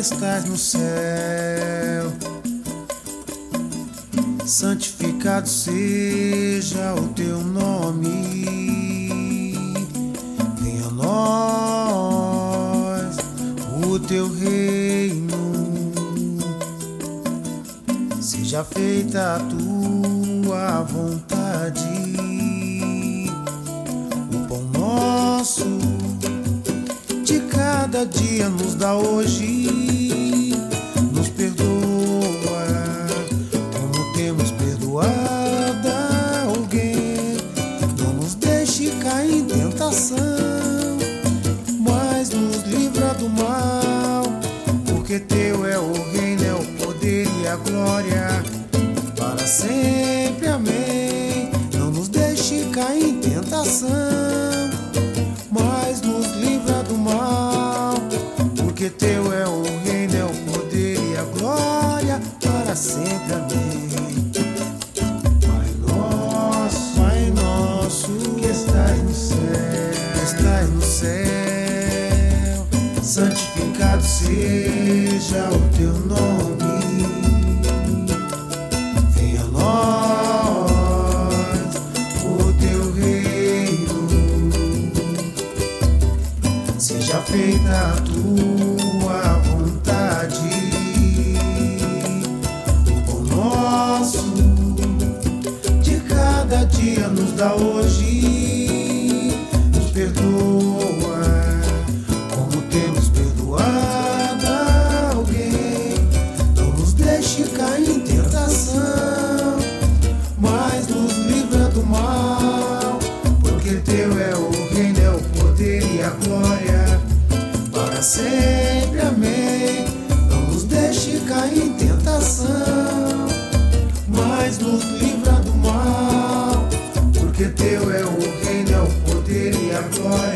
estás no céu, santificado seja o teu nome. Venha a nós o teu reino, seja feita a tua vontade. O pão nosso de cada dia nos dá hoje, nos perdoa como temos perdoado a alguém. Não nos deixe cair em tentação, mas nos livra do mal, porque teu é o reino, é o poder e a glória para sempre, amém. Não nos deixe cair em tentação, mas nos livra do mal, porque teu é o reino, é o poder e a glória para sempre, amém. Pai nosso que estás no céu, santificado seja o teu nome. Venha a nós o teu reino, seja feita a tua vontade. O pão nosso de cada dia nos dá hoje, nos perdoa como temos perdoado a alguém. Não nos deixe cair em tentação, mas nos livra do mal, porque teu é o reino, é o poder e a glória para sempre, amém. Não nos deixe cair em tentação, mas nos livra do mal, porque teu é o reino, é o poder e a glória